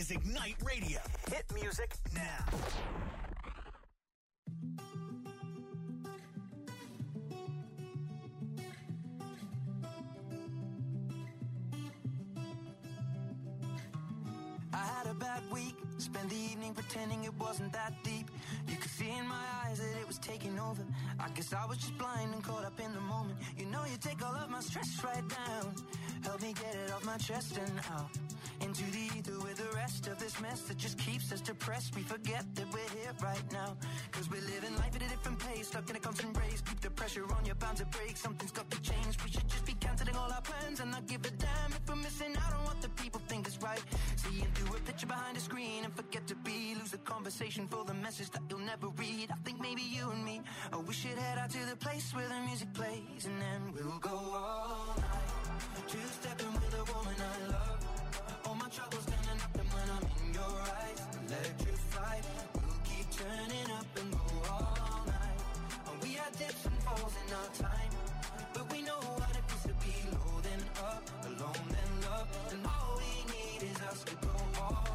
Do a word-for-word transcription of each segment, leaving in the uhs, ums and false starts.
is Ignite Radio. Hit music now. I had a bad week, spent the evening pretending it wasn't that deep. You could see in my eyes that it was taking over. I guess I was just blind and caught up in the moment. You know you take all of my stress right down. Help me get it off my chest and out into the ether with the rest of this mess that just keeps us depressed. We forget that we're here right now, cause we're living life at a different pace, stuck in a constant race. Keep the pressure on, you're bound to break. Something's got to change. We should just be cancelling all our plans and not give a damn if we're missing out on what the people think is right. Seeing through a picture behind a screen and forget to be. Lose the conversation for the message that you'll never read. I think maybe you and me, oh, we should head out to the place where the music plays, and then we'll go all night, two-stepping with a woman I love. All my troubles standing up, and when I'm in your eyes, electrified. We'll keep turning up and go all night. And we had dips and falls in our time, but we know what it is to be low then up, alone then love. And all we need is us to go all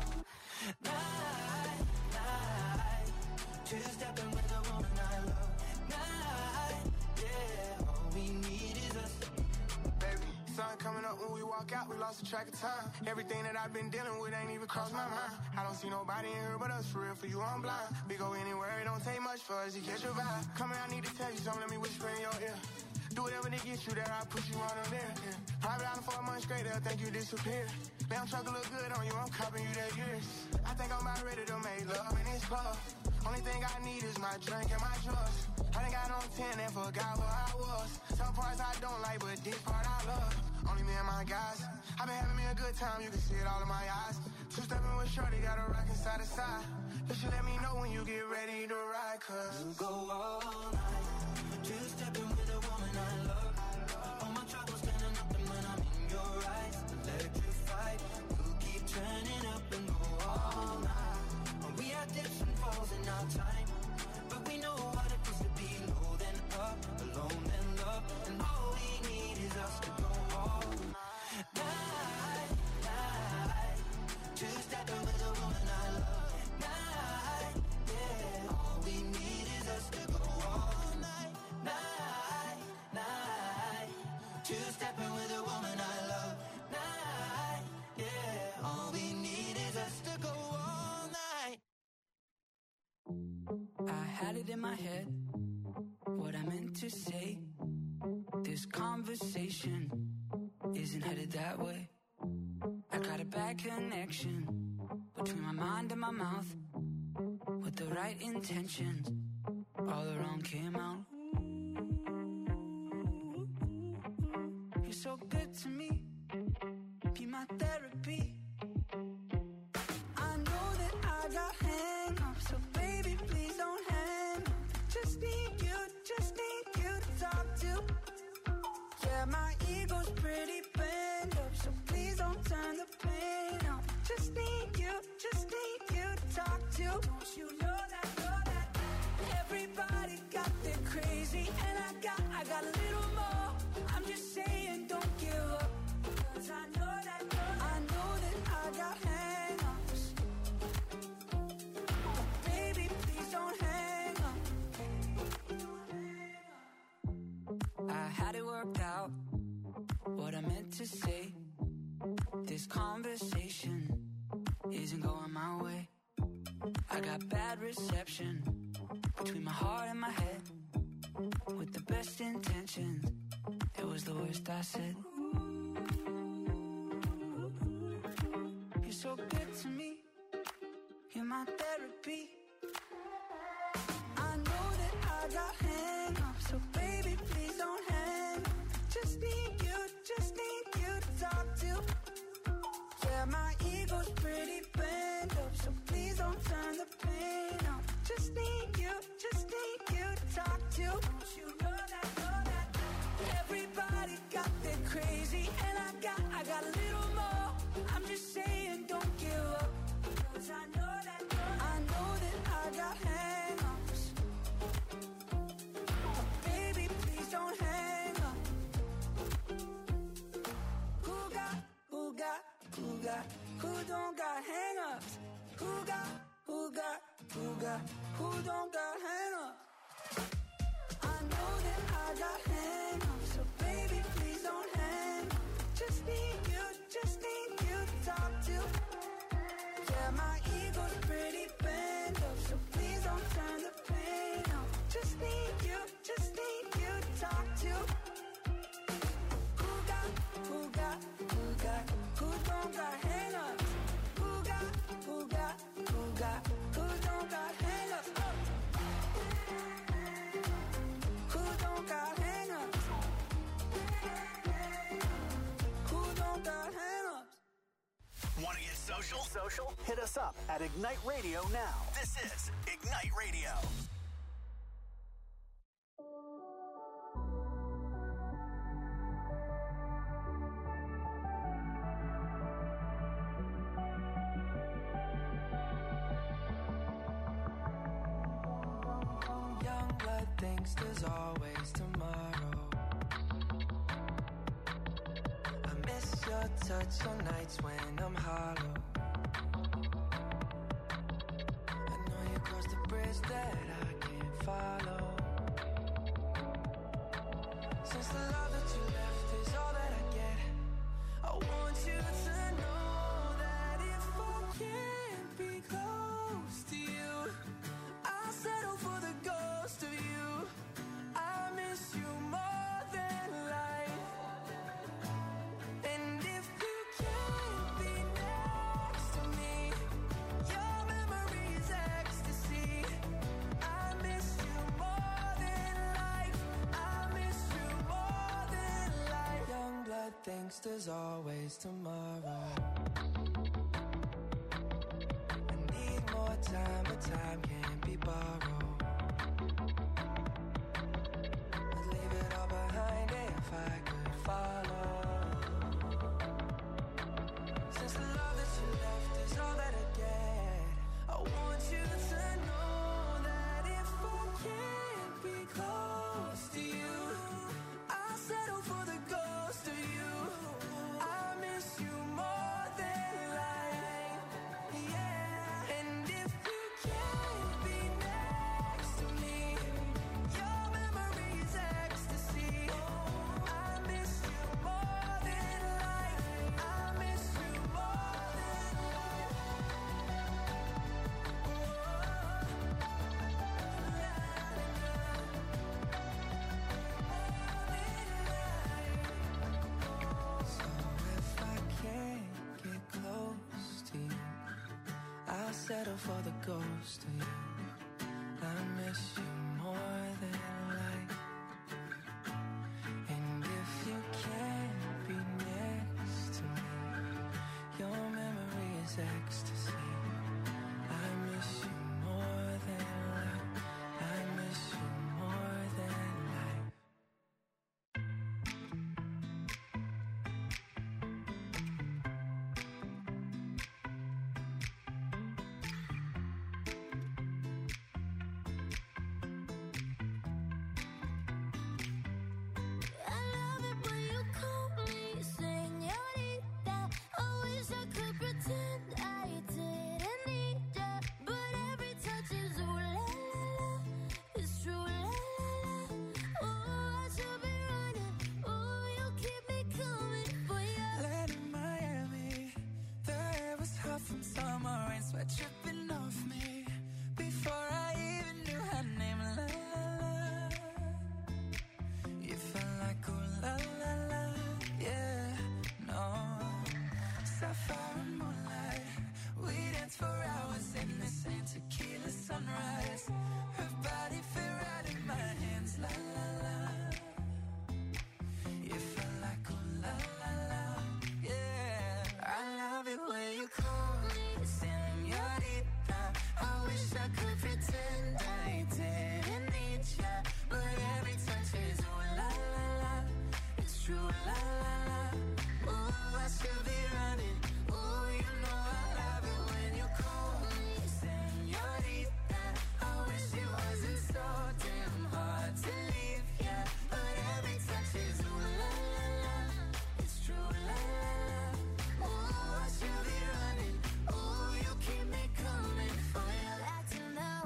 night, night. Two-stepping with a woman I love. Night, yeah. All we need is us. Baby, sun coming up when we walk out, we lost the track of time. Everything that I've been dealing with ain't even crossed my mind. I don't see nobody in here but us, for real, for you I'm blind. We go anywhere, it don't take much for us to catch your vibe. Come here, I need to tell you something, let me whisper in your ear. Do whatever to get you there, I'll put you on them there. Yeah. Private island for a month straight, they'll think you disappeared. Damn truck look good on you, I'm copping you that years. I think I'm about ready to make love in this club. Only thing I need is my drink and my drugs. I done got on ten and forgot where I was. Some parts I don't like, but this part I love. Only me and my guys. I've been having me a good time, you can see it all in my eyes. Two-stepping with shorty, got a rockin' side to side. You should let me know when you get ready to ride, cause we'll go all night, two-stepping with a woman I love. All my troubles standing up, and when I'm in your eyes, electrified. We'll keep turning up and go all night. And we had dips and falls in our time, but we know what it is to be low then up, alone then love. And all we need is us to go all night, night. Two-stepping with a woman I love. Night, yeah. All we need is us to go all night, night, night. Two-stepping with a woman I love. Night, yeah. All we need is us to go all night. I had it in my head, what I meant to say. This conversation isn't headed that way. I got a bad connection between my mind and my mouth. With the right intentions, all the wrong came out. You're so good to me, be my therapy. I know that I got hang-ups, so baby, please don't hang up. Just need you, just need you to talk to. Yeah, my ego's pretty bent up, so please don't turn the pain up. Just need you, just need you to talk to. Don't you know that, know that everybody got their crazy, and I got, I got a little more. I'm just saying, don't give up, cause I know that, know that I know that I got hang-ups. But baby, please don't hang up. I had it worked out, what I meant to say. This conversation isn't going my way. I got bad reception between my heart and my head. With the best intentions, it was the worst I said. You're so good to me, you're my therapy. I know that I got hang-ups, so baby, please don't hang up. Just need you, just need you to talk to. Yeah, my ego's pretty bent up, so please don't turn the pain up. Just need you, just need you to talk to. Don't you know that, know that everybody got their crazy, and I got, I got a little more. I'm just saying, don't give up, cause I know that, know that I know that I got hang-ups. But baby, please don't hang up. Who got, who got, who got, who don't got hang-ups? who got, who don't got hang up? I know that I got hang up, so baby please don't hang up. Just need you, just need you to talk to. Yeah, my ego's pretty bent up, so please don't turn the pain up. Just need you, just need you to talk to. Who got, who got, who got, who don't got hang up? Who got, who got, who got, who don't got hang up? Who don't got hang up? Who don't got hang up? Want to get social? Social? Hit us up at Ignite Radio now. This is Ignite Radio. Young blood thinks there's always tomorrow. I miss your touch on nights when I'm hollow. I know you crossed the bridge that I can't follow. Since the love that you left is all that I get, I want you to know that if I can't be close to you, I'll settle for the ghost of you. I miss you more than life. And if you can't be next to me, your memory is ecstasy. I miss you more than life. I miss you more than life. Young blood thinks there's always tomorrow. I need more time, but time can't be borrowed. I'd leave it all behind if I could follow. Since the love that you left is all that I get, I want you to know that if I can't be close to you, I'll settle for the ghost of you. I miss you more than life, yeah. And if you can't be next to me, your memory is ecstasy. I miss you more than life. I miss you more than life. So if I can't get close to you, I'll settle for the ghost of you. I miss you more than life. And if you can't be next to me, your memory is ecstasy. I miss you more than life. I miss you more than life. I love it when you call me señorita. I wish I could pretend I didn't need ya, but every touch is ooh la la la. It's true la la la. Oh, I should be running. Oh, you keep me coming for ya. Land in Miami, the air was hot from summer rain, sweat dripping off me before I even knew her name. La la la, you felt like ooh la la la, yeah, no. Sapphire and moonlight, we danced for hours in the same tequila sunrise. Her body fit right in my hands, la la la. You felt like ooh la la la, yeah. I love it when you call me señorita. I wish I could pretend I didn't need ya, but every touch is ooh la la la. It's true la la la. Ooh, I should be running. Ooh, you know I love it when you call me señorita. I wish it wasn't so damn hard to leave ya, but every touch is ooh la la la. It's true la la la. Ooh, I should be running. Ooh, you keep me coming for ya. Back to the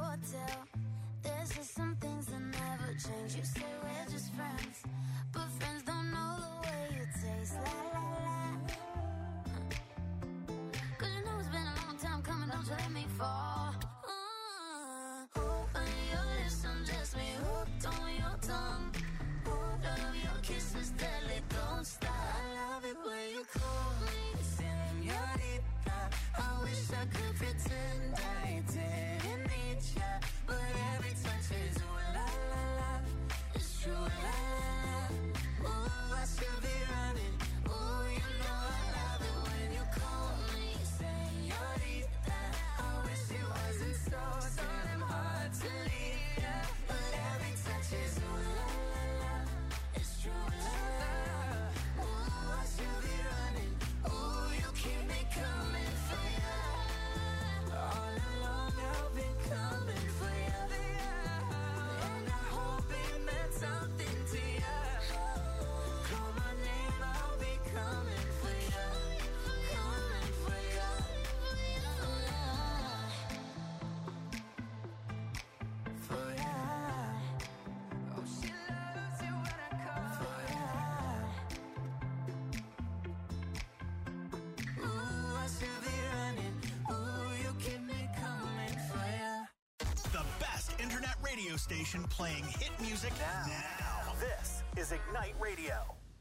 radio station playing hit music now. now. This is Ignite Radio.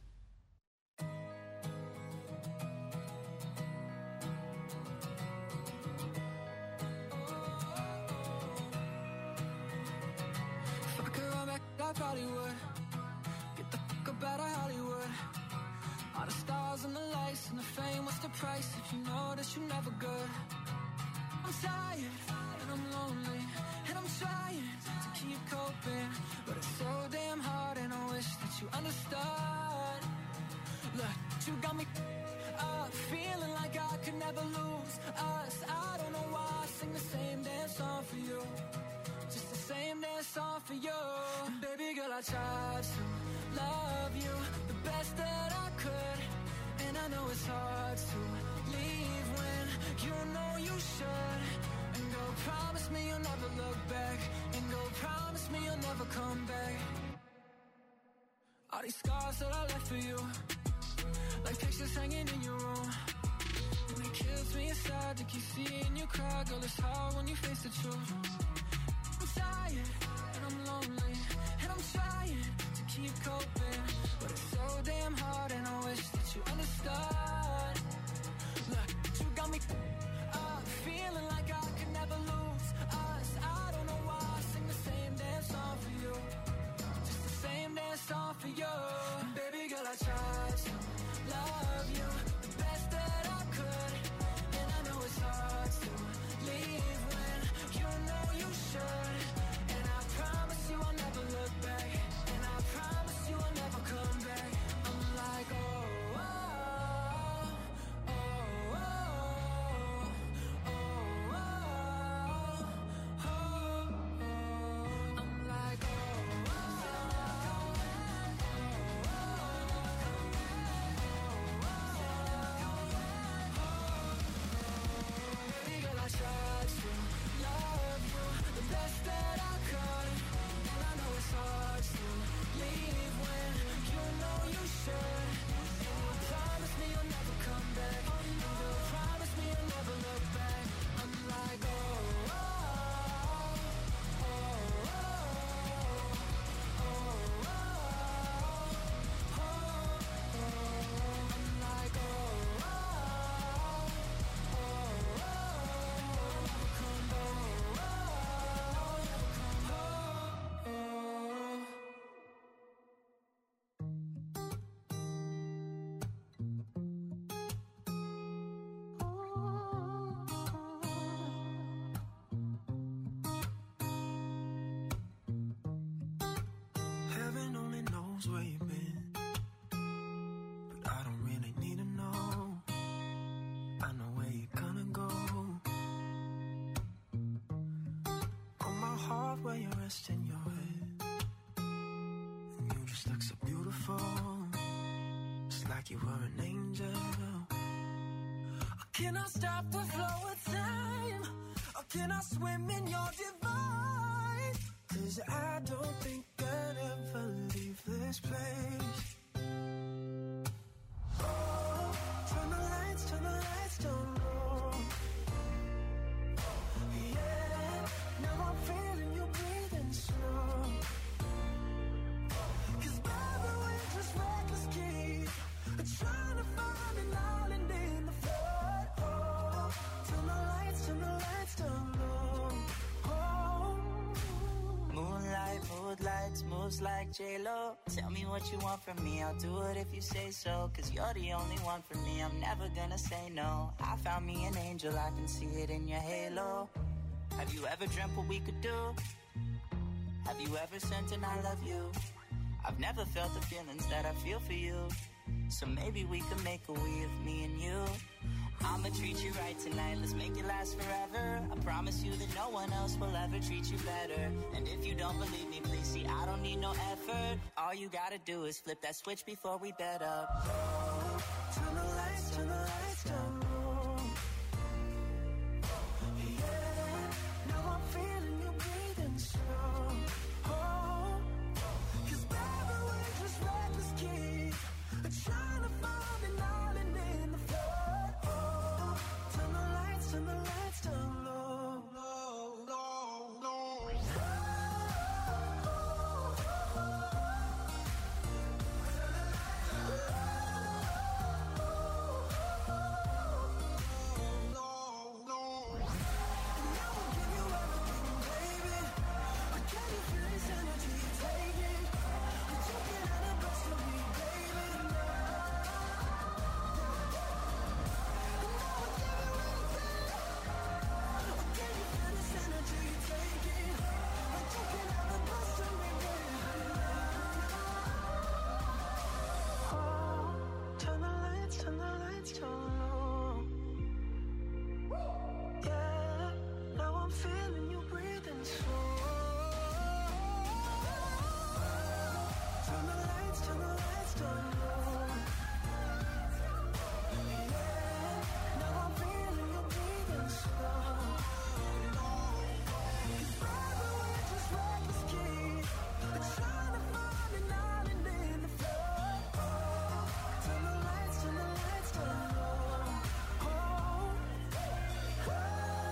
If I could run back, I probably would. Get the fuck up out of Hollywood. All the stars and the lights and the fame, what's the price if you know that you're never good? I'm tired and I'm lonely and I'm trying to keep coping, but it's so damn hard and I wish that you understood. Look, you got me up, feeling like I could never lose us. I don't know why I sing the same damn song for you, just the same damn song for you. And baby girl, I tried to love you the best that I could, and I know it's hard to leave when you know you should. And go promise me you'll never look back, and go promise me you'll never come back. All these scars that I left for you, like pictures hanging in your room, and it kills me inside to keep seeing you cry. Girl, it's hard when you face the truth. I'm tired and I'm lonely and I'm trying to keep coping, but it's so damn hard and I wish that you understood. Look, you got me up, feeling like I could never lose us. I don't know why I sing the same damn song for you, just the same damn song for you. And baby girl, I tried to love you the best that I could, and I know it's hard to leave when you know you should. And I promise you I'll never look back, and I promise you I'll never come back. I'm like, oh, oh, oh, oh, oh, oh, oh, oh. I'm like, oh, oh, baby girl, I tried to love you the best that I could, and I know it's hard to leave when you know you should. And you promise me you'll never come back, and you promise me you'll never look back. I'm like, oh, oh, oh, oh, oh, oh, oh, oh. I'm like, oh, oh, oh, oh, never come back, oh, never come back, oh. Heaven only knows where you've been, but I don't really need to know. I know where you're gonna go. Put my heart where you're resting your head, and you just look so beautiful, just like you were an angel. Can I stop the flow of time, or can I swim in your divine? 'Cause I don't think I'd ever leave this place. Oh, turn the lights, turn the lights down low. Yeah, now I'm feeling you breathing slow. 'Cause baby, we're just reckless kids, trying to find an island in the flood. Oh, turn the lights, turn the lights down low. Oh, moonlight, mood lights, moves like J-Lo. Tell me what you want from me, I'll do it if you say so. 'Cause you're the only one for me, I'm never gonna say no. I found me an angel, I can see it in your halo. Have you ever dreamt what we could do? Have you ever sent an I love you? I've never felt the feelings that I feel for you, so maybe we could make a we of me and you. I'ma treat you right tonight, let's make it last forever. I promise you that no one else will ever treat you better. And if you don't believe me, please see, I don't need no effort. All you gotta do is flip that switch before we bed up. Oh, turn the lights, turn the lights down low. Yeah, now I'm feeling you breathing slow. Oh, 'cause baby, we're just reckless kids, trying to find an island in the flood. Oh, turn the lights, turn the lights down low. Low, low, low. Oh, lights turn low. Yeah, now I'm feeling you breathing slow. Turn the lights, turn the lights down low. Yeah, now I'm feeling you breathing slow. Cause forever we're just reckless kids, but trying to find an island in the flow. Turn the lights, turn the lights down low. Oh, oh, oh,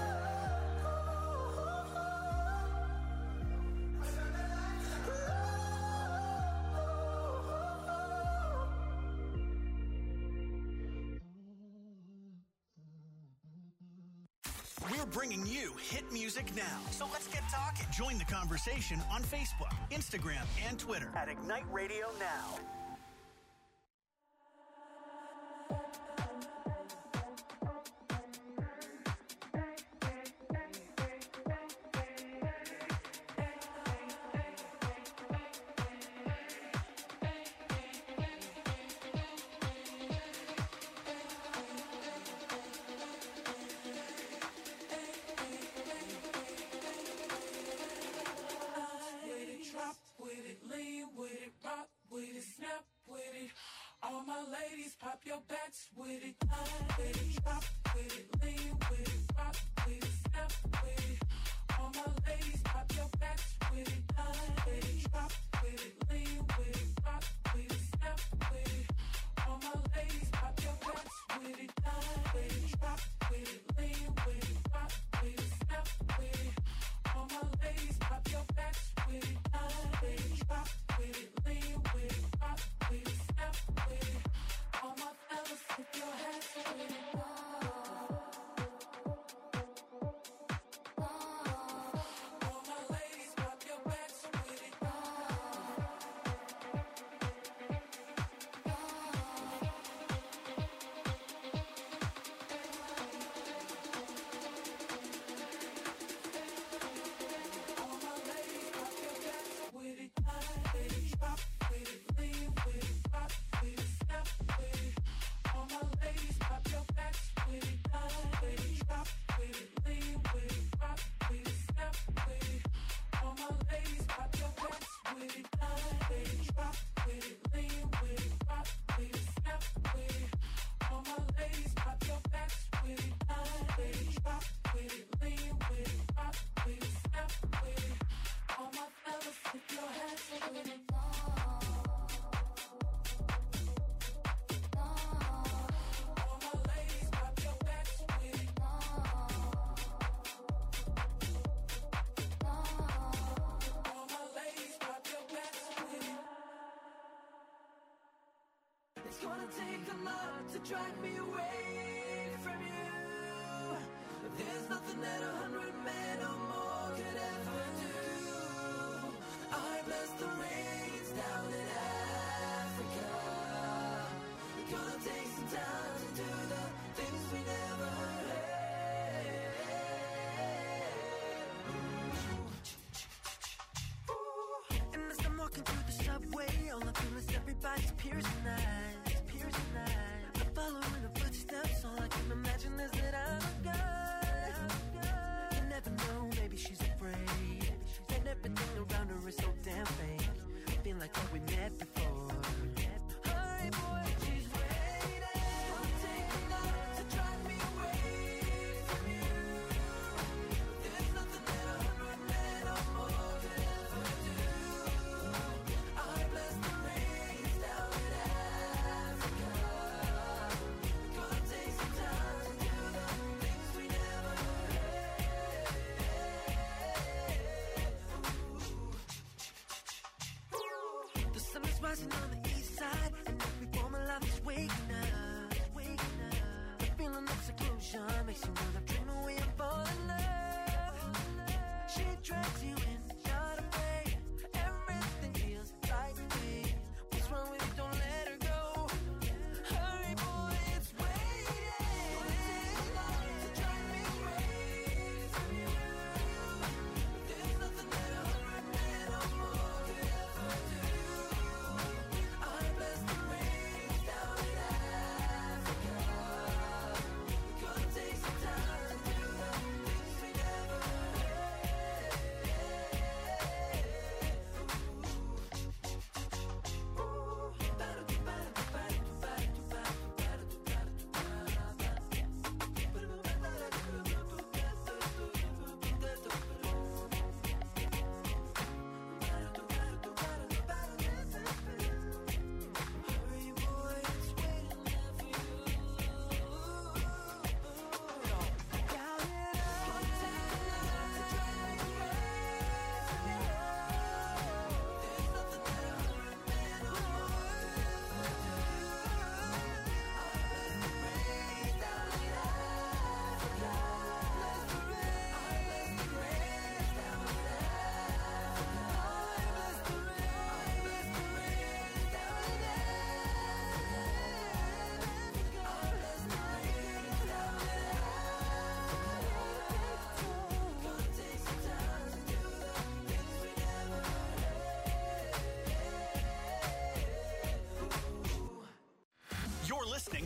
We're bringing you hit music now. So let's get talking. Join the conversation on Facebook, Instagram, and Twitter at Ignite Radio Now. Drop with it, lean with it, rock with it, snap with it. All my ladies, pop your backs with it. With it, drop with it, lean with it, rock with it, snap with it. All my ladies, pop your backs with it. With it, drop with it, lean with it, rock with it, snap with it. All my ladies, pop your backs with it. With it, drop with it, lean with it, rock with it, snap with it. All my ladies, pop your backs with it. With it, drop with it, lean with it, rock with it, snap with it. All my fellas, put your hands with it. All my ladies, pop your backs with it. All my ladies, pop your backs with it. With it, drop with it, lean with it, rock with it, snap with it. All my ladies, pop your backs with it. With it, drop with it, lean with it, rock with it, snap with it. All my ladies, pop your backs with it. With it, drop with it, lean with it, rock with it, snap with it. All my ladies, pop your backs with it. With it, drop with it, lean with it, rock with it, snap with it. All my fellas, put your hands with it. All my ladies, pop your backs with it. All my ladies, pop your backs with it. it's gonna take a lot to drag me away from you. There's nothing that a hundred men or more could ever do. I bless the rains down in Africa. It's gonna take some time to do the things we never had. And as I'm walking through the subway, all I feel is everybody's piercing eyes, piercing eyes. I'm following the footsteps, all I can imagine is that I'm a guy. You never know, maybe she's afraid, and everything around her is so damn fake. I feel like that we met before. Hi boy, she's waiting. It's gonna take a lot to drive me away from you. There's nothing that a hundred men or more could ever do. I bless the rains down in Africa. It's gonna take some time to do the things we never had. The sun is rising on the east side, and every form of life is waking up, waking up. The feeling of seclusion makes you wanna dream away and fall in love. She drags you in, not afraid. Everything feels right to me. What's wrong with you? Don't let her go. Hurry, boy, it's waiting. To drive me away from you. There's nothing that a hundred men or more could ever do. I bless the rains down in Africa.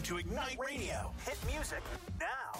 to Ignite Radio. Hit music now.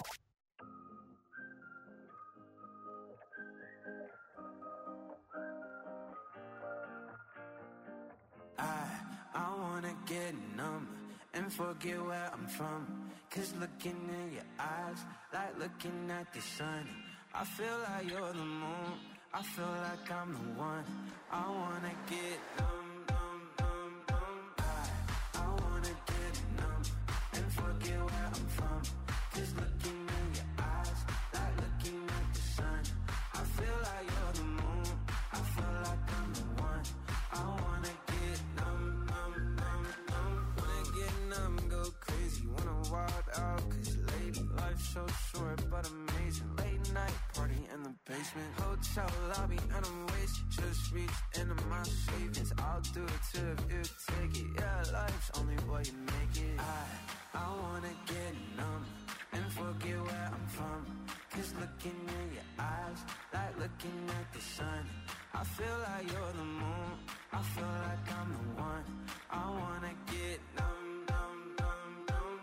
I, I wanna get numb and forget where I'm from. Cause looking in your eyes, like looking at the sun. I feel like you're the moon, I feel like I'm the one. I wanna get numb, numb, numb, numb. I, I wanna get numb and forget where I'm from. Cause looking in your eyes, like looking at the sun. I feel like you're the moon, I feel like I'm the one. I wanna get numb, numb, numb, numb. Wanna get numb, go crazy, wanna wild out. Cause lady, life's so short but amazing. Late night party in the basement, hotel lobby and I'm wasted. Just reached into my savings, I'll do it too if you take it. Yeah, life's only what you make it. I, I wanna get numb and forget where I'm from. Cause looking in your eyes, like looking at the sun. I feel like you're the moon, I feel like I'm the one. I wanna get numb, numb, numb, numb.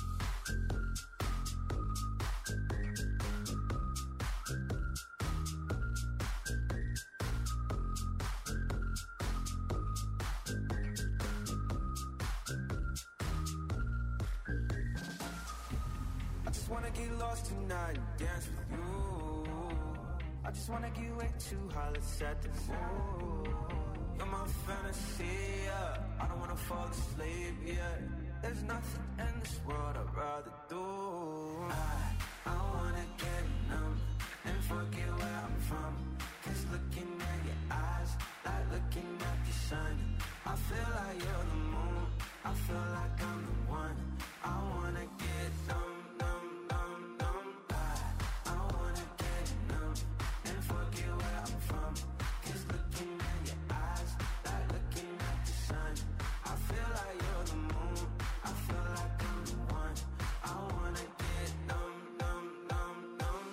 I just wanna get lost tonight and dance with you. I just wanna get way too high, let's set the mood. You're my fantasy, yeah. I don't wanna fall asleep, yeah. There's nothing in this world I'd rather do. I, I wanna get numb and forget where I'm from. Cause looking at your eyes, like looking at the sun. I feel like you're the moon, I feel like I'm the one. I wanna get numb, numb, numb, numb. I, I wanna get numb and forget where I'm from. Cause looking at your eyes, like looking at the sun. I feel like you're the moon, I feel like I'm the one. I wanna get numb, numb, numb, numb.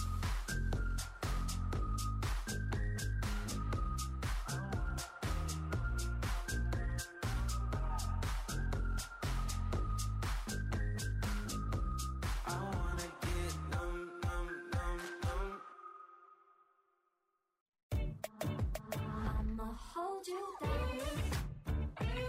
I wanna get numb, numb, numb, numb. I'ma hold you down.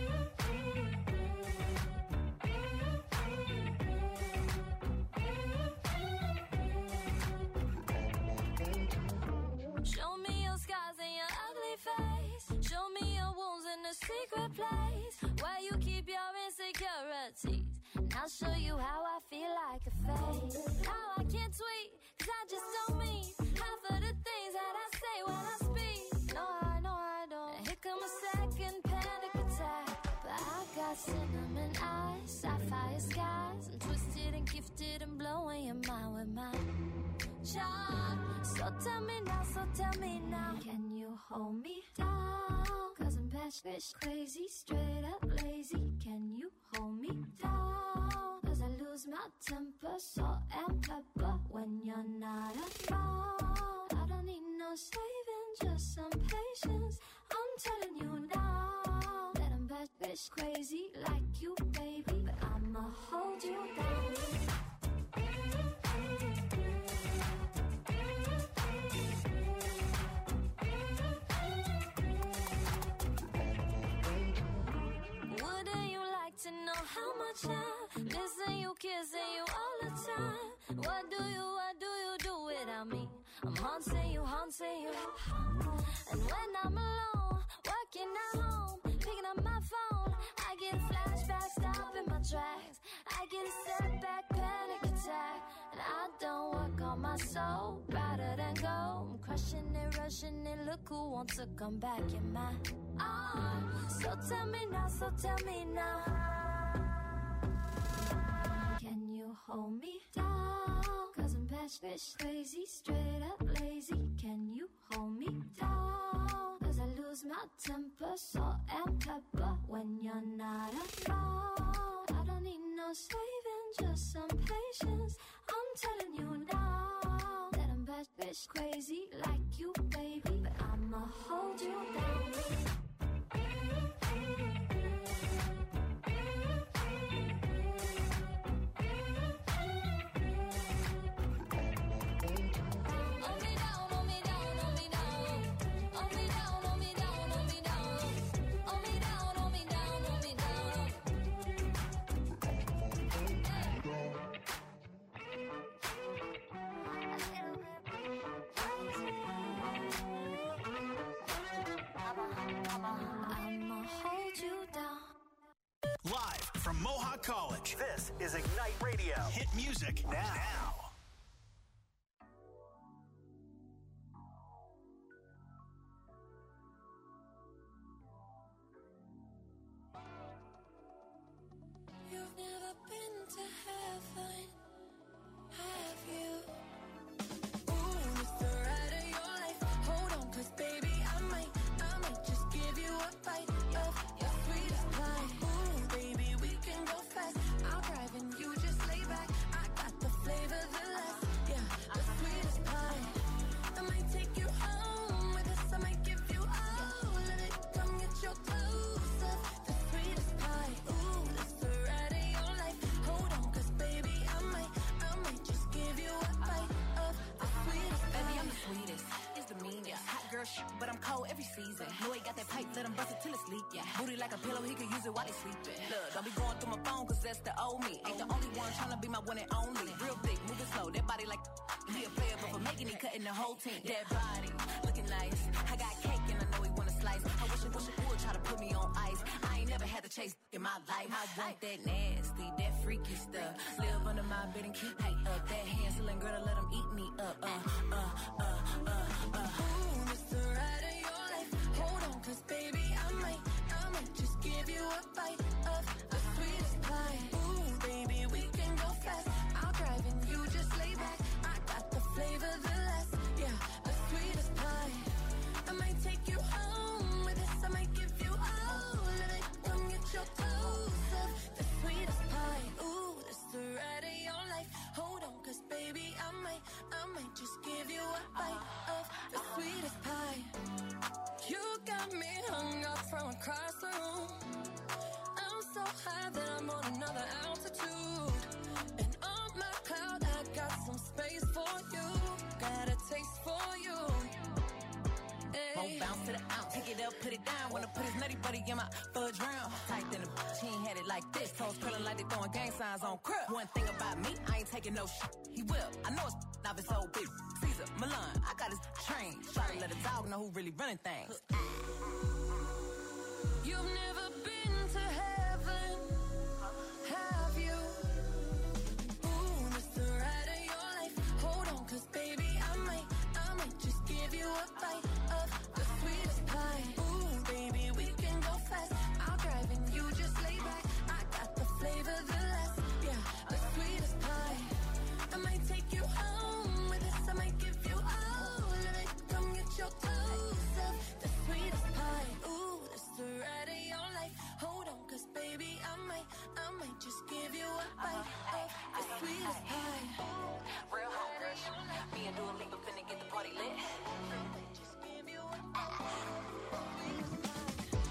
Show me your scars and your ugly face. Show me your wounds in a secret place where you keep your insecurities. And I'll show you how I feel like a fake. How I can't tweet, cause I just don't mean half of the things that I say when I speak. No, I know I don't. And here come a second panic attack. But I got cinnamon eyes, sapphire skies. I'm twisted and gifted and blowing your mind with my charm. So tell me now, so tell me now, can you hold me down? Cause I'm passionate, crazy, straight up lazy. Can you hold me down? Cause I lose my temper, salt and pepper when you're not around. I don't need no saving, just some patience. I'm telling you now that I'm passionate, crazy like you, baby. But I'ma hold you down. Wouldn't you like to know how much I listen you, kissing you all the time? What do you, what do you do without me? I'm haunting you, haunting you. And when I'm alone, working at home, picking up my phone, I get a flashback, stop in my tracks. I get a setback, panic attack. And I don't work on my soul, rather than go. I'm crushing it, rushing it, look who wants to come back in my arms. So tell me now, so tell me now, can you hold me down? Cause I'm passionate, crazy, straight up lazy. Can you hold me down? Cause I lose my temper, salt and pepper when you're not around. I don't need no saving, just some patience. I'm telling you now that I'm passionate, crazy like you, baby. But I'ma hold you down. College. This is Ignite Radio. Hit music now. now. You've never been to heaven, have you? Ooh, it's the ride of your life. Hold on, cause baby, I might, I might just give you a bite of your sweetest pie. Ooh, baby, we can go fast. I'll drive and you just lay back. I got the flavor, the last, yeah, the sweetest pie. I might take you home with us. I might give you all of it. Come get your dose of the sweetest pie. Ooh, it's the ride of your life. Hold on, cause baby, I might, I might just give you a bite of the sweetest pie. Baby, I'm the sweetest. It's the meanest. Hot girl shit, but I'm cold every season. Know he got that pipe, let him bust it till it's leak. Yeah. Booty like a pillow, he can use it while he sleeping. Look, don't be going through my phone, cause that's the old me. Ain't the only one tryna be my one and only. Real thick, moving slow, that body like he a player, but for making it, cutting the whole team. That body, looking nice. I got cake and I know he wanna slice. I wish it, wish it would try to put me on ice. I ain't never had to chase in my life. I want that nasty, that freaky stuff. Live under my bed and keep me up. That Hansel and Gretel, let him eat me up. Uh, uh, uh, uh, uh. Ooh, it's the ride of your life. Hold on, cause baby, I might, I might just give you a bite of the sweetest pie. Ooh, baby, we can go fast. I'll drive and you just lay back. I got the flavor, the last, yeah, the sweetest pie. I might take you home with us. I might give you all of it. Come get your dose of the sweetest pie. Ooh, it's the ride of your life. Hold on, cause baby, I might, I might just give you a bite of the sweetest pie. You got me hung up from across the room. I'm so high that I'm on another altitude. And on my cloud, I got some space for you. Got a taste for you. Won't bounce to the ounce. Take it up, put it down. Wanna put his nutty buddy in my fudge round. Tight than a bitch, he ain't had it like this. Toes curling like they throwing gang signs on crib. One thing about me, I ain't taking no shit. He will. I know it's not been so big. Caesar, Milan, I got his train. Try to let a dog know who really running things. You've never been to heaven, have you? Ooh, it's the ride of your life. Hold on, cause baby, I might, I might just give you a bite of the sweetest pie. Ooh, baby, we can go fast. I'll drive and you just lay back. I got the flavor, the last, yeah, the sweetest pie. I might take you home with us. I might give you all of it. Come get your dose of the sweetest pie. Ooh, it's the ride of your life. Hold on, cause baby, I might, I might just give you a bite of the sweetest pie. Real home rush. Me and Dua Lipa finna get the party lit. Just give you a bite of the sweetest pie.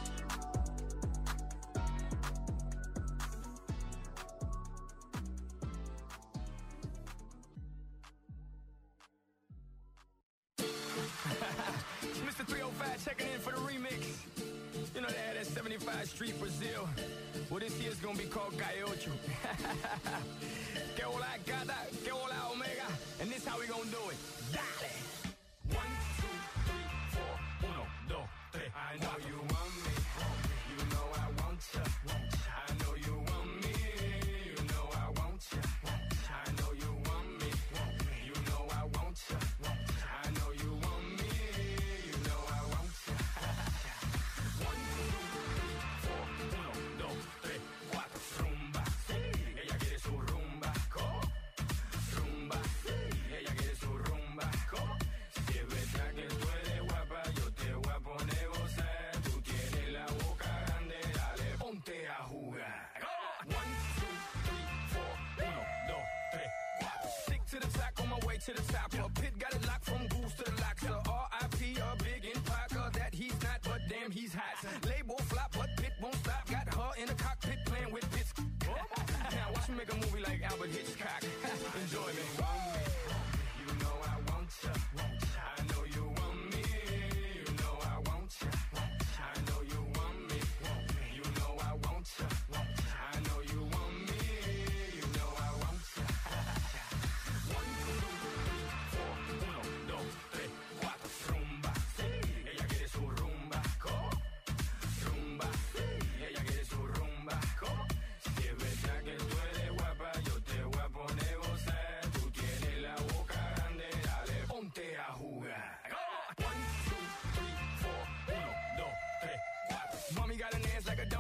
Mister three oh five checking in for the remix. You know they had that seventy-five Street Brazil. Well, this year's gonna be called Gaiocho. Que hola gata, que hola omega. And this how we gonna do it. Dale! One, two, three, four. Uno, dos, tres. I know you want me. You know I want ya. I know you want me. You know I want ya. I know you want me. You know I want ya. I know you want me. You know I want ya. One, two, three, four. Uno, dos, tres, cuatro. Rumba, sí. Ella quiere su rumba. Go. Rumba, sí. Ella quiere su rumba. Go. Si es verdad que tú eres guapa, yo te voy a poner gozar. Tú tienes la boca grande, dale, ponte a jugar. One, two, three, four. Uno, dos, tres, cuatro. Stick to the track on my way to the top. A pit got it locked from goose to the locker. R I P a big in Parker that he's not, but damn he's hot. Label flop, but Pit won't stop. Got her in the cockpit playing with bits. Now watch me make a movie like Albert Hitchcock. Enjoy me. You know I want ya. I know you want me. You know I want ya. I know you want me. You know I want ya. I know you want me. You know I want ya. One, two, three, four. Uno, dos, tres, cuatro. Rumba, sí. Ella quiere su rumba. Go. Rumba.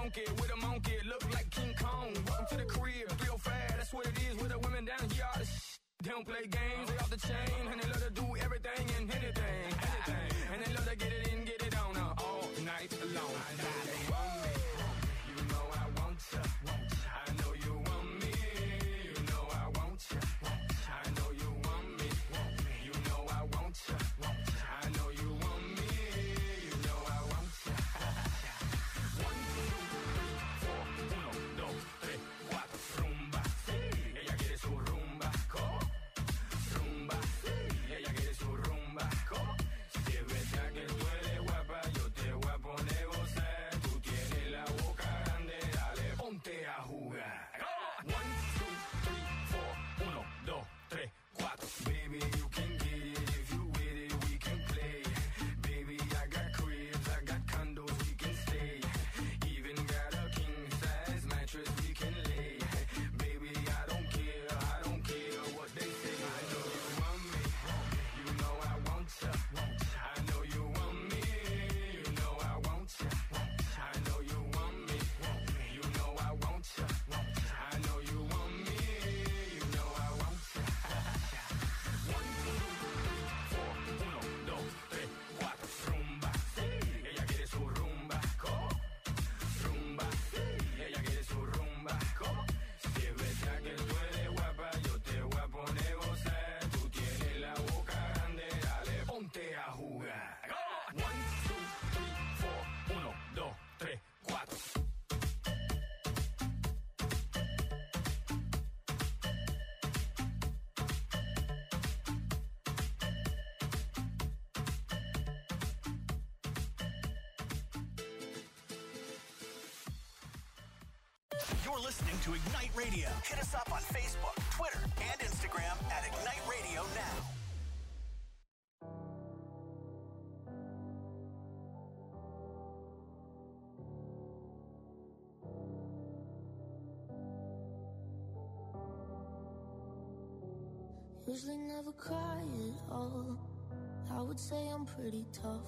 funky with a monkey, look like King Kong. Welcome to the crib, three oh five, that's what it is with the women down here. All the sh- they don't play games, they off the chain, and they love to do everything and anything, anything. And they love to get it in, get it on uh, all night long. I know you want me, you know I want you. I know you want me, you know I want you. I know you want me, you know I want you. I know you want me, you know I want you. One, two, three, four, uno, dos, tres, cuatro, rumba. Ella quiere su rumba, co, rumba. Ella quiere su rumba, co. Si es verdad que tú eres guapa, yo te voy a poner gozar. Tú tienes la boca grande, dale, ponte a jugar. One, two, three, four, uno, dos, tres, cuatro. Baby, you can get it if you with it, we can play. Baby, I got cribs, I got condos, we can stay. Even got a king size mattress we can lay. Baby, I don't care, I don't care what they say. I know you want me, you know I want you. I know you want me, you know I want you. I know you want me, you know I want you. I know you want me, you know I want you. One, two, three, four, uno, dos, tres, cuatro, rumba. Ella quiere su rumba, co, rumba. Ella quiere su rumba, co. Si es verdad que tú eres guapa, yo te voy a poner gozar. Tú tienes la boca grande, dale, ponte a jugar. One, two, three, four, uno, dos, tres, cuatro. You're listening to Ignite Radio. Hit us up on Facebook, Twitter, and Instagram at Ignite Radio Now. Usually never cry at all. I would say I'm pretty tough.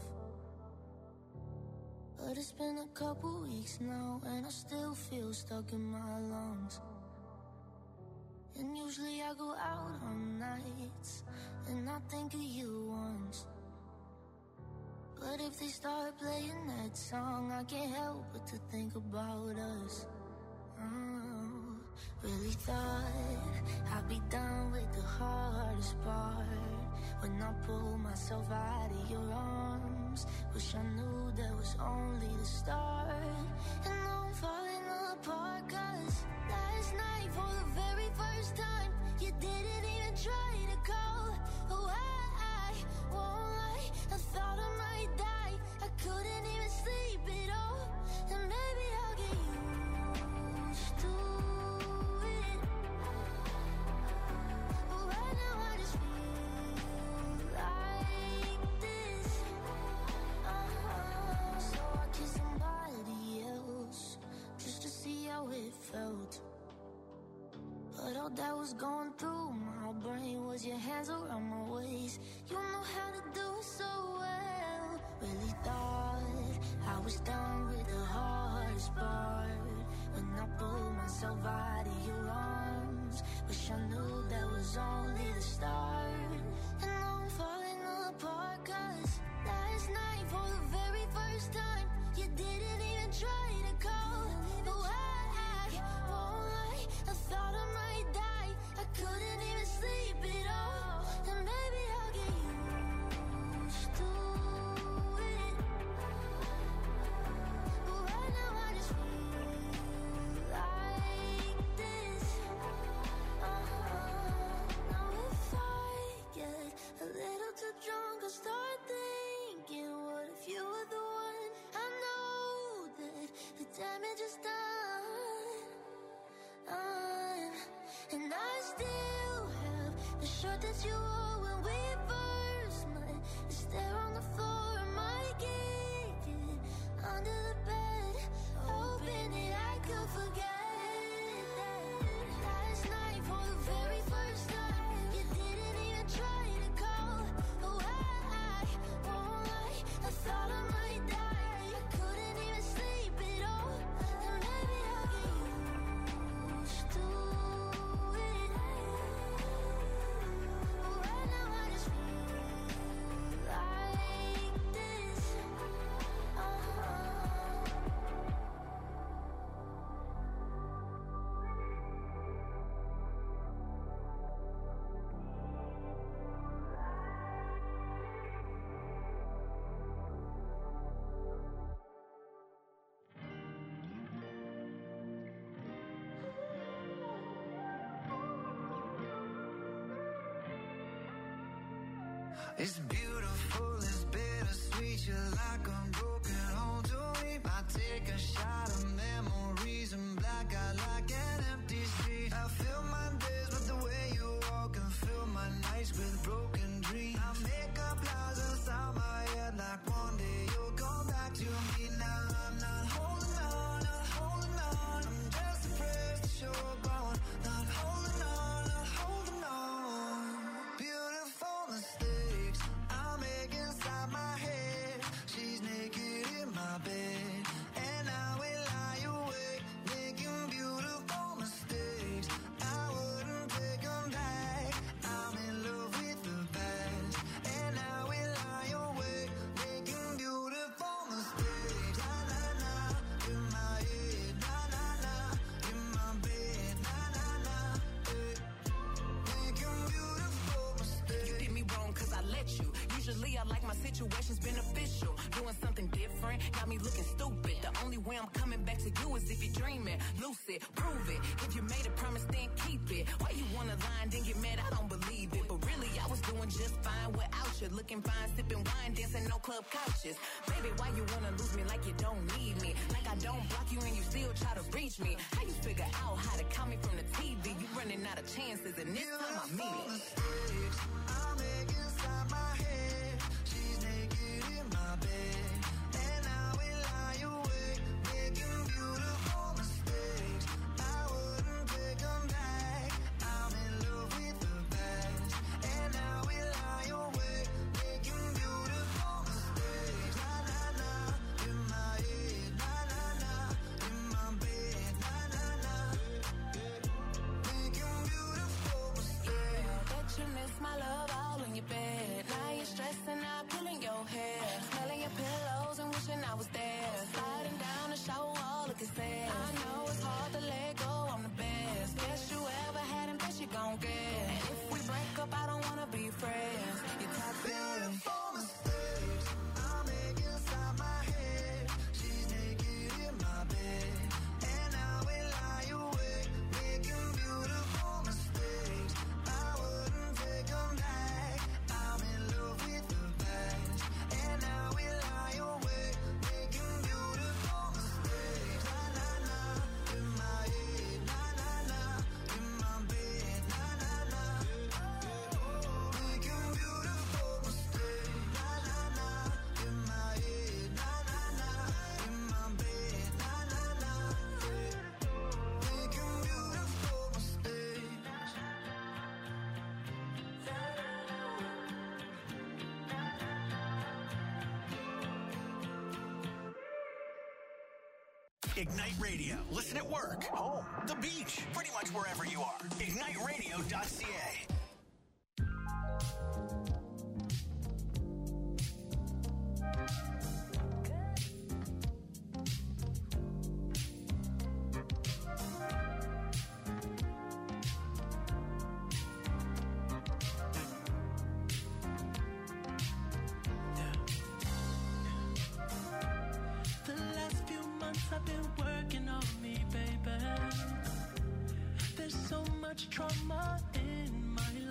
But it's been a couple weeks now, and I still feel stuck in my lungs. And usually I go out on nights, and I think of you once. But if they start playing that song, I can't help but to think about us. Oh, really thought I'd be done with the hardest part. When I pull myself out of your arms, wish I knew that was only the start. And now I'm falling apart, cause last night for the very first time, you didn't even try to call. Oh, I, I won't lie, I thought I might die. I couldn't even sleep at all. And maybe I'll get used to it. But right now I just feel like this. Uh-huh. So I kissed somebody else just to see how it felt. But all that was going through my brain was your hands around my waist. You know how to do it so well. Really thought I was done with the hardest part. When I pulled myself out of your arms, wish I knew that was only the start. And now I'm falling apart, cause last night for the very first time, you didn't even try to call. But I, I won't lie, I thought I might die. I couldn't even sleep at all. And maybe I'll get used to it. But right now I just feel like this. Uh-huh. Now if I get a little too drunk, I'll start thinking, what if you were the one? I know that the damage is done. Uh, and I still have the shirt that you wore when we first met. It's there on the floor of my kitchen, under the bed, hoping that I could forget that. Last night for the very first time, you didn't even try to call. Oh, I, I won't lie, I thought I might die. I couldn't even sleep at all. And It's beautiful, it's bittersweet. You're like a broken home to me. I take a shot of memories and black out like an empty street. I fill my days with the way you walk and fill my nights with broken dreams. I make up lies inside my head like one day you'll come back to me. Now I'm not holding on, not holding on. I'm just afraid that you're gone. Not holding on, not holding on. Beautiful mistakes I make inside my head. She's naked in my bed, and I will lie awake, making beautiful mistakes. I wouldn't take them back. I'm in love with the past, and I will lie awake, making beautiful mistakes. Na na na, in my head. Na na na, in my bed. Na na na, eh. Making beautiful mistakes. You did me wrong cause I let you. Usually I like my situations beneficial. Doing something different got me looking stupid. The only way I'm coming back to you is if you're dreaming. Lucid, prove it. If you made a promise, then keep it. Why you wanna lie and then get mad? I don't believe it. But really, I was doing just fine without you. Looking fine, sipping wine, dancing no club couches. Baby, why you wanna lose me like you don't need me? Like I don't block you and you still try to reach me. How you figure out how to count me from the T V? You running out of chances and this time I mean it. Mistakes I make inside my head. She's naked in my bed, and I will lie awake, making beautiful mistakes. I wouldn't take them back. I'm in love with the past, and I will lie awake, making beautiful mistakes. Na na na, in my head. Na na na, in my bed. Na na na, making beautiful mistakes. Bet you miss my love all in your bed. Now you're stressing out, pulling your hair, smelling your pillows and wishing I was there. Sliding down the shower wall, looking sad. I know it's hard to let go, I'm the best. Best you ever had and best you gon' get. And if we break up, I don't wanna be friends. You're toxic. Beautiful mistakes I make inside my head. She's naked in my bed, and I will lie awake, making beautiful mistakes. I wouldn't take them back. I'm in love with the past, and I will lie awake, making beautiful mistakes. Na na na, in my head. Na na na, in my bed. Na na na, making beautiful mistakes. Na na na, in my head. Na na na, in my bed. Na na na, making beautiful mistakes. Ignite Radio. Listen at work, home, the beach, pretty much wherever you are. ignite radio dot c a. The last few months I've been working on me, baby. There's so much trauma in my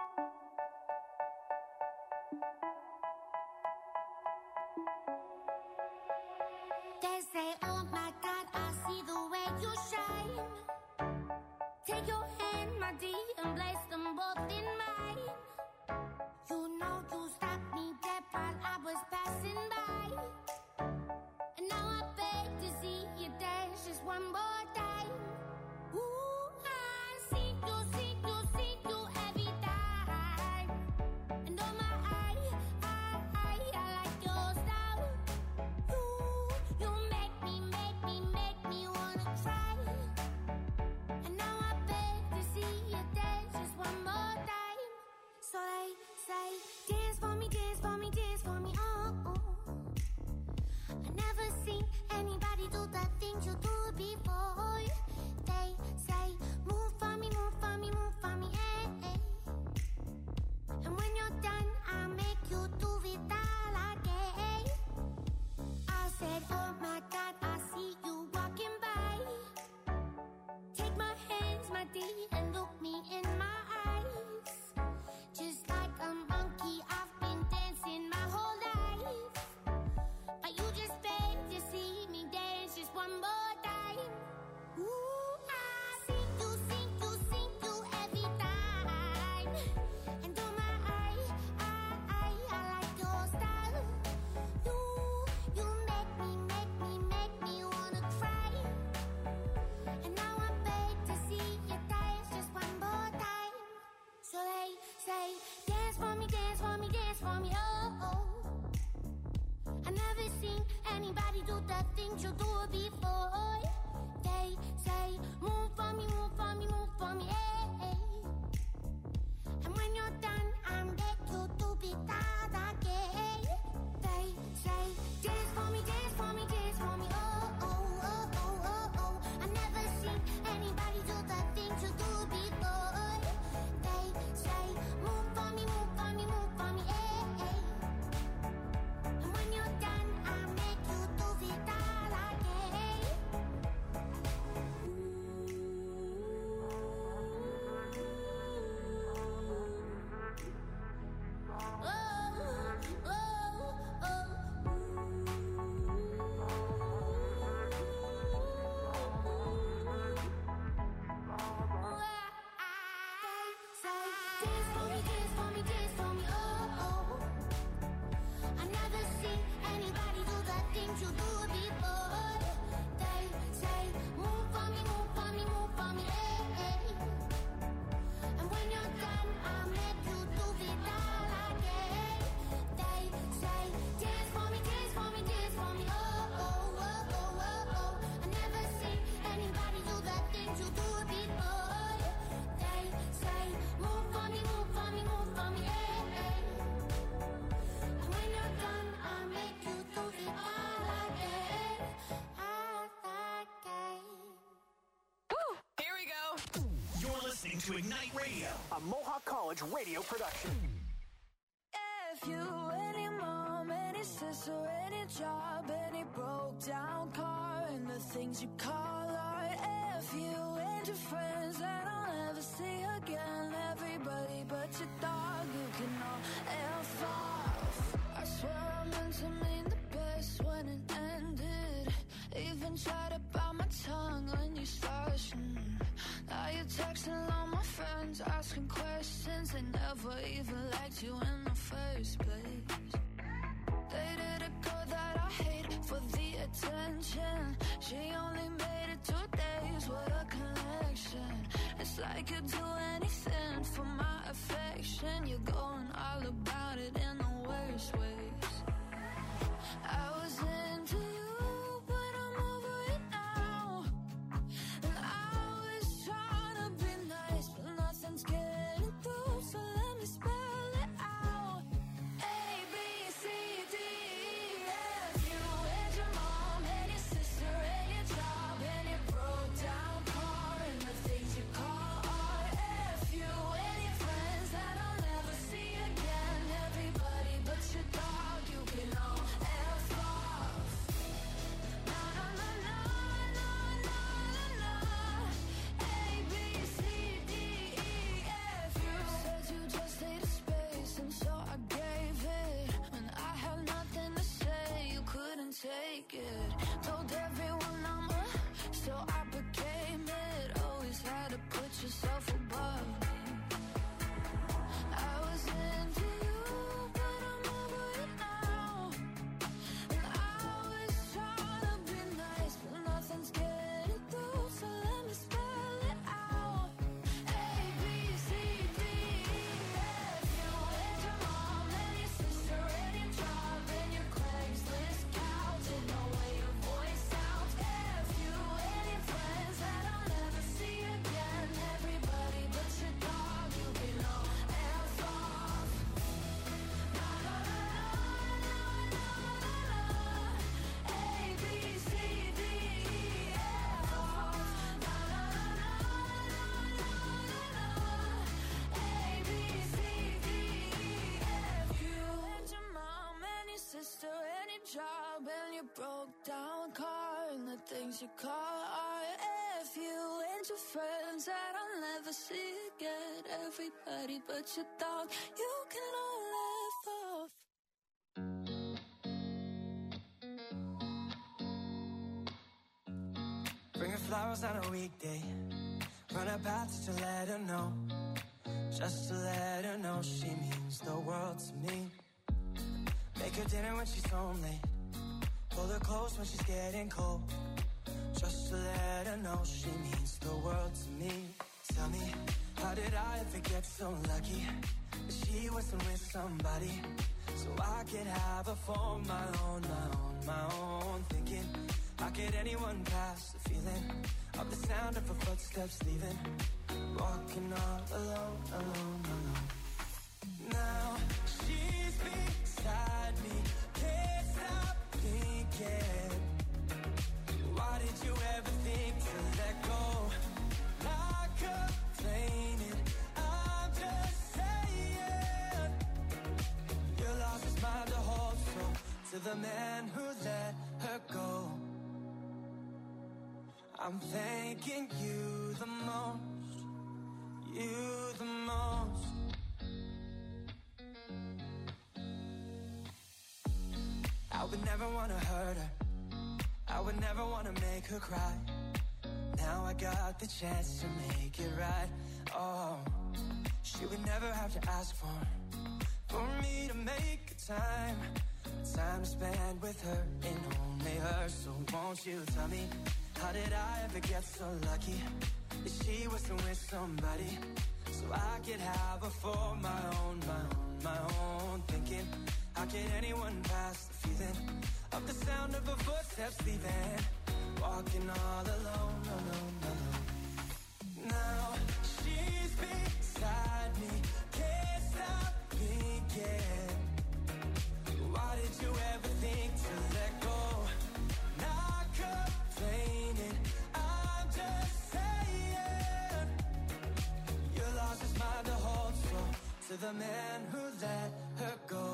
They say, oh my God, I see the way you shine. Take your hand, my dear, and place them both in mine. You know you stopped me dead while I was passing by. And now I beg to see you dance just one more time. Ooh, I see you, see you, see you every time. And oh my, I, I, I, I like your style. You, you make me, make me, make me wanna cry. And now I beg to see you dance just one more time. So they say, dance for me, dance for me, dance for me, oh, oh. I never seen anybody do the things you do before. They say, move for me, move for me, move for me, eh, eh. And when you're done, I'll make you do it all again. I said, oh my God, I see you walking by. Take my hands, my dear, and look me in my eyes. Just like a monkey, I've been dancing my whole life. But you just beg to see me dance just one more time. Ooh, I see you, see you, see you every time. And oh my, I, I, I, I like your style. You, you make me, make me, make me wanna cry. And now I beg to see you dance just one more time. So they say, dance for me, dance for me, dance for me, oh, oh. I never seen anybody do the things you do before. They say, move for me, move for me, move for me, eh, eh. And when you're done, I'll make you do it all again. They say, dance for me, dance for me, dance for me, oh, oh, oh, oh, oh, oh. I never seen anybody do the things you do before. They say, move for me, move for me, move for me, eh, eh. And when you're done, I'll make you do it all again. Oh, oh, oh, say, dance for me, dance for me, dance for me, oh, oh. I never seen anybody do the things you do before. They say, move for me, move for me, move for me, eh, eh. And when you're done, I'll make you do it all again. They say, dance for me, dance for me, dance for me, oh, oh, oh, oh, oh, oh. I never seen anybody do the things you do before. They say, move for me, move for me, move for me, eh, eh. And when you're done, I'll make you do it all again, all again. Here we go. You're listening to Ignite Radio, a Mohawk College radio production. If you, any mom, any sister, any job, any broke down car, and the things you call art. If you and your friends that I'll never see again, everybody but your dog, you can all F off. I swear I meant to mean the best when it ended. Even tried to bite my tongue when you started. Mm. Now you're texting all my friends, asking questions. They never even liked you in the first place. Dated a girl that I hate for the attention. She only made it two days, what a connection. It's like you'd do anything for my affection. You're going all about it in the worst ways. I was into you, but I'm over it now. And I was trying to be nice, but nothing's getting through. So let me spell it out. A, B, C, D, E, F. You and your mom, and your sister, and your job, and your broke down car, and the things you call art. F. You and your friends that I'll never see again. Everybody make it. Told everyone I'm a, so I became it. Always had to put yourself above me. I was into you, but I'm over it now. And I was trying to be nice, but nothing's getting through, so let me spell it out. A, B, C, D, E, F, you and your mom and your sister and your job and your Craigslist couch and the way your voice sounds. F, you and your friends that I'll never see again. Everybody but your dog, you can all F off. Na na na na na na na. A, B, C, D, E, F off. Na na na na na na na. A, B, C, D, E, F. You and your mom and your sister and your job and your broke down car and the things you call art. F you and your friends that I'll never see again. Everybody but your dog, you can all F off. Bring her flowers on a weekday. Run her path just to let her know. Just to let her know she means the world to me. Make her dinner when she's home late. Pull her close when she's getting cold. Just to let her know she means the world to me. Tell me, how did I ever get so lucky that she wasn't with somebody, so I could have her for my own, my own, my own. Thinking, how could anyone pass the feeling of the sound of her footsteps leaving? Walking all alone, alone, alone. Now she's beside me, can't stop thinking. Why did you ever think to let go? Not complaining, I'm just saying. You lost his mind to hold, so to the man who let her go, I'm thanking you the most, you the most. I would never want to hurt her, I would never want to make her cry. Now I got the chance to make it right. Oh, she would never have to ask for For me to make a time Time to spend with her and only her. So won't you tell me, how did I ever get so lucky that she wasn't with somebody, so I could have her for my own, my own, my own. Thinking, how could anyone pass the feeling of the sound of her footsteps leaving? Walking all alone, alone, alone. Now she's beside me, can't stop thinking. Why did you ever think to let go? Not complaining, I'm just saying. You lost his mind to hold, so to the man who let her go,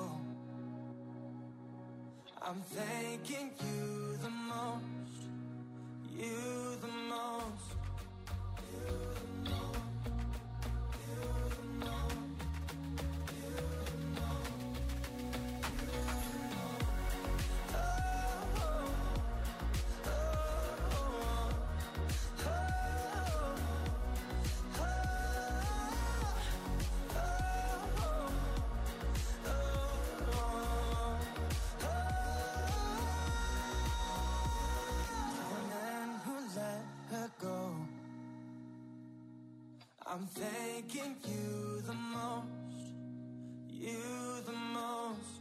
I'm thanking you the most, you the most, you the most, you the most, you the most, you the most. Oh, oh, oh, oh, oh, oh, I'm thanking you the most, you the most.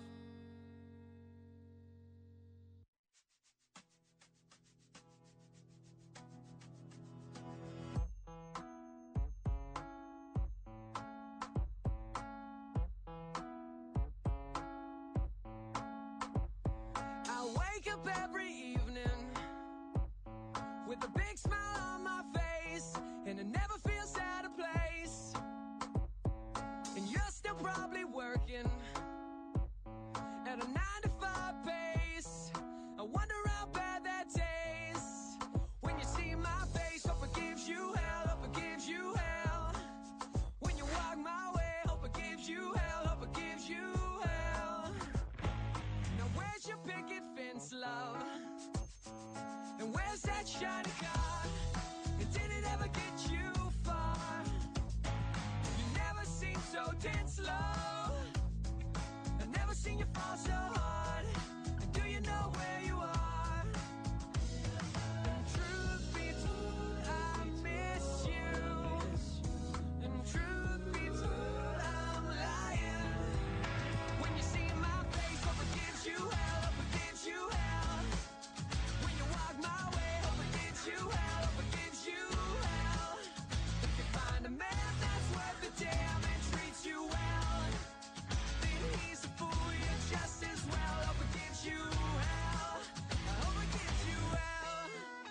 I wake up every evening with a big smile on my face, and it never feels out of place. And you're still probably working at a nine to five pace. I wonder how bad that tastes when you see my face. Hope it gives you hell, hope it gives you hell. When you walk my way, hope it gives you hell, hope it gives you hell. Now where's your picket fence? intense love. And where's that shiny car? And did it ever get you far? You never seem so dense low. I've never seen you fall so hard. And do you know where you are? And truth be told, I miss you. And truth be told, I'm lying. When you see my face up against you, hell, up against you, hell. When you walk my way, up against you, hell, up against you, hell. If you find a man that's worth the damn and treats you well, then he's a fool, you're just as well. Up against you, hell, up against you, hell.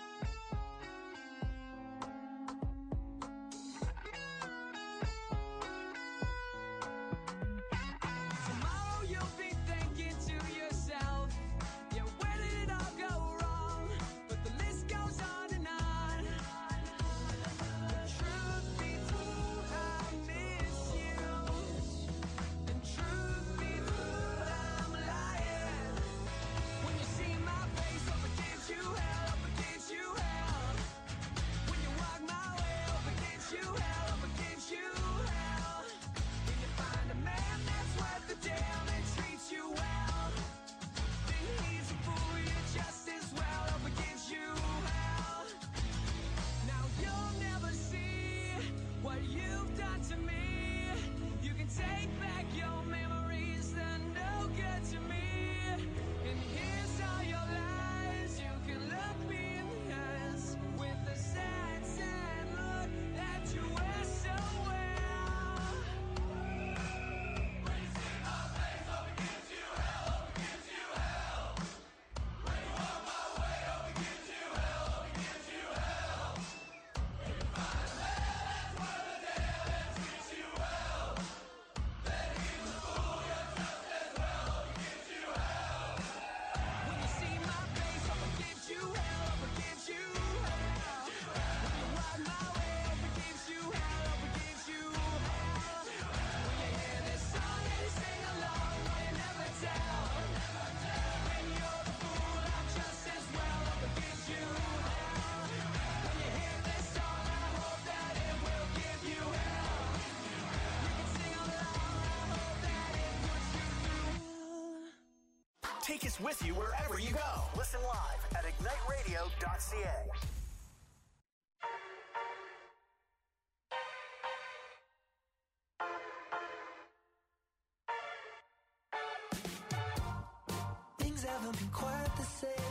Tomorrow you'll be thinking to yourself, yeah, where did it all go wrong? But the list goes on and on. Truth be told, I miss you. And truth be told, I'm lying. When you see my face up against you, hell, up against you, hell. When you walk my way, up against you, hell, up against you, hell. When you find a man that's worth the damn and treats you well, then he's a fool, you're just as well. Up against you, hell. Now you'll never see what you've done to me. You can take back your memories, they're no good to me. And here's all your lies. You can look me in the eyes with the sad, sad look that you wear so well. When you see my face up against you, hell, up against you, hell. When you walk my way, up against you, hell, up against you, hell. When you find a man that's worth the damn and treats you well, then he's a fool, you're just as well. Up against you, hell. When you see my face up against you, hell, up against you, hell. When you walk my way, up against you, hell, up against you, hell. When you hear this song and you sing along, well, you never tell. When you're the fool, I'm just as well. Up against you, hell. When you hear this song, I hope that it will give you hell. You can sing along, I hope that it puts you through. Take us with you wherever you go. Listen live at ignite radio dot c a. Things haven't been quite the same